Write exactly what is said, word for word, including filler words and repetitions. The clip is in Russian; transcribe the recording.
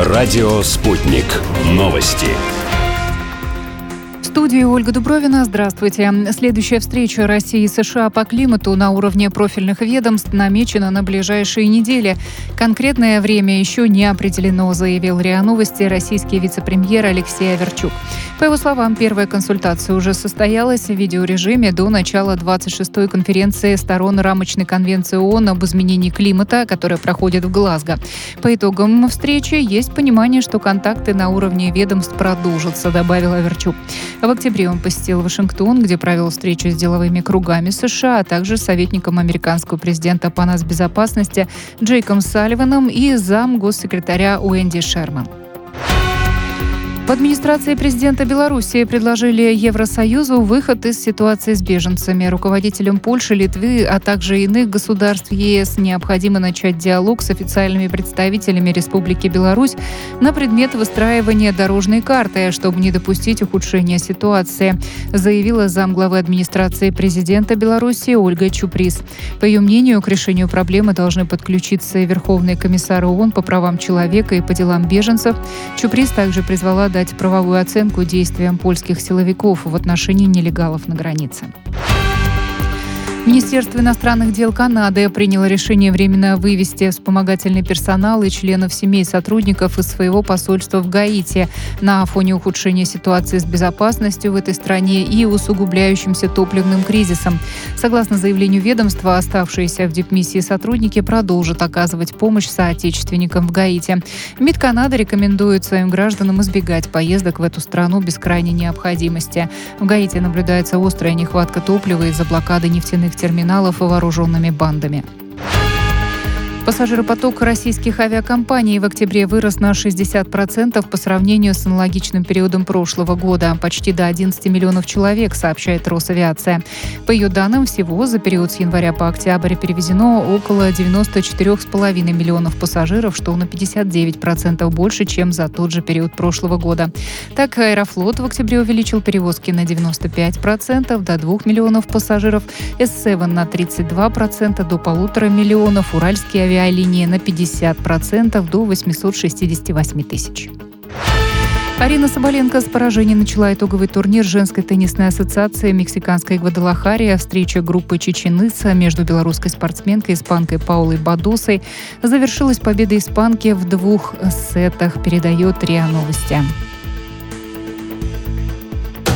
Радио «Спутник». Новости. В студии Ольга Дубровина. Здравствуйте. Следующая встреча России и США по климату на уровне профильных ведомств намечена на ближайшие недели. Конкретное время еще не определено, заявил РИА Новости российский вице-премьер Алексей Аверчук. По его словам, первая консультация уже состоялась в видеорежиме до начала двадцать шестой конференции сторон рамочной конвенции ООН об изменении климата, которая проходит в Глазго. По итогам встречи есть понимание, что контакты на уровне ведомств продолжатся, добавил Аверчук. В октябре он посетил Вашингтон, где провел встречу с деловыми кругами США, а также с советником американского президента по нацбезопасности Джейком Салливаном и зам госсекретаря Уэнди Шерман. В администрации президента Беларуси предложили Евросоюзу выход из ситуации с беженцами. Руководителям Польши, Литвы, а также иных государств ЕС необходимо начать диалог с официальными представителями Республики Беларусь на предмет выстраивания дорожной карты, чтобы не допустить ухудшения ситуации, заявила замглавы администрации президента Беларуси Ольга Чуприс. По ее мнению, к решению проблемы должны подключиться и Верховный комиссар ООН по правам человека и по делам беженцев. Чуприс также призвала дать правовую оценку действиям польских силовиков в отношении нелегалов на границе. Министерство иностранных дел Канады приняло решение временно вывести вспомогательный персонал и членов семей сотрудников из своего посольства в Гаити на фоне ухудшения ситуации с безопасностью в этой стране и усугубляющимся топливным кризисом. Согласно заявлению ведомства, оставшиеся в дипмиссии сотрудники продолжат оказывать помощь соотечественникам в Гаити. МИД Канады рекомендует своим гражданам избегать поездок в эту страну без крайней необходимости. В Гаити наблюдается острая нехватка топлива из-за блокады нефтяных терминалов и вооруженными бандами. Пассажиропоток российских авиакомпаний в октябре вырос на шестьдесят процентов по сравнению с аналогичным периодом прошлого года, почти до одиннадцати миллионов человек, сообщает Росавиация. По ее данным, всего за период с января по октябрь перевезено около девяноста четырёх с половиной миллионов пассажиров, что на пятьдесят девять процентов больше, чем за тот же период прошлого года. Так, Аэрофлот в октябре увеличил перевозки на девяносто пять процентов до двух миллионов пассажиров, эс севен на тридцать два процента до полутора миллионов, уральские авиакомпании авиалинии на пятьдесят процентов до восьмисот шестидесяти восьми тысяч. Арина Соболенко с поражением начала итоговый турнир женской теннисной ассоциации мексиканской Гвадалахаре. Встреча группы Чеченица между белорусской спортсменкой, испанкой Паулой Бадосой, завершилась победой испанки в двух сетах, передает РИА Новости.